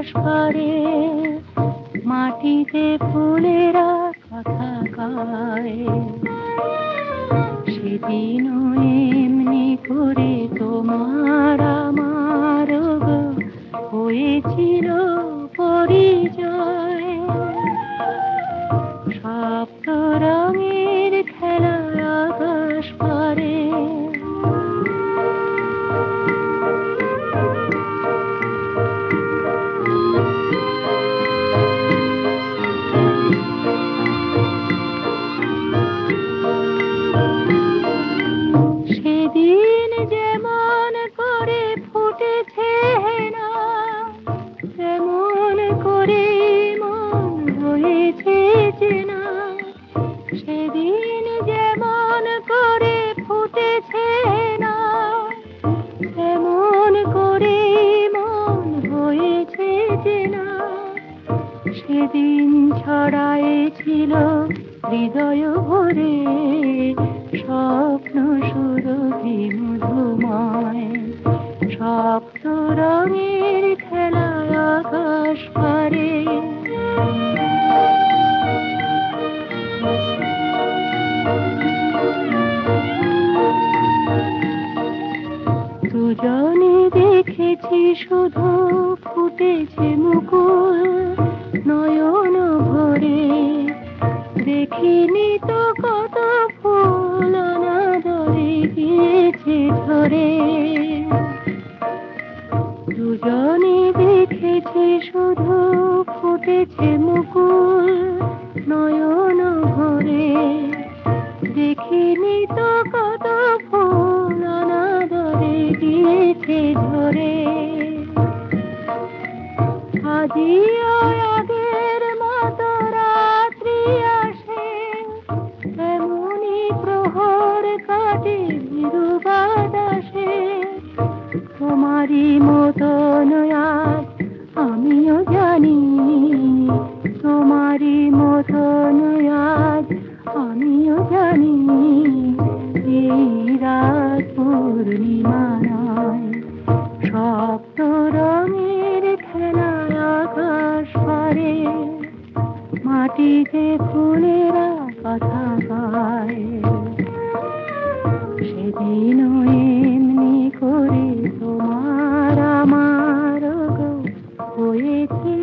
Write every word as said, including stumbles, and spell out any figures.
পারে, মাটিতে ফুলেরা কথা গায়। সেদিনও এমনি করে তোমার আমার গো হয়েছিল পরিচয়। সপ্ত রঙের খেলা আকাশ পারে, সেদিন যেমন করে ফুটেছে না, তেমন করে মন হয়েছে চেনা। সেদিন যেমন করে ফুটেছে না, তেমন করে মন হয়েছে চেনা। সেদিন ছড়ায়েছিল হৃদয় ভরে স্বপ্ন সুরভি মধুময়। সপ্ত রঙের খেলা আকাশ পারে, দুজনে দেখেছি শুধু ফুটেছে মুকুল নয়ন ভরে। দেখিনি তো কত ফুল অনাদরে গিয়েছে ঝরে। দুজনে দেখেছি শুধু ফুটেছে মুকুল নয়ন ভরে। দেখিনি তো কত ফুল অনাদরে গিয়েছে ঝরে। আজিও আগের মতো রাত্রি আসে, এমনি প্রহর কাটে ভীরু বাতাসে। তোমারই মতন আজ আমিও জানি, তোমারই মতন আজ আমিও জানি। এই রাত পূর্ণিমা নয়, সপ্ত রঙের খেলা আকাশ পারে, মাটিতে ফুলেরা কথা গায়। সেদিনও এমনি করে তোমার আমার গো হয়েছে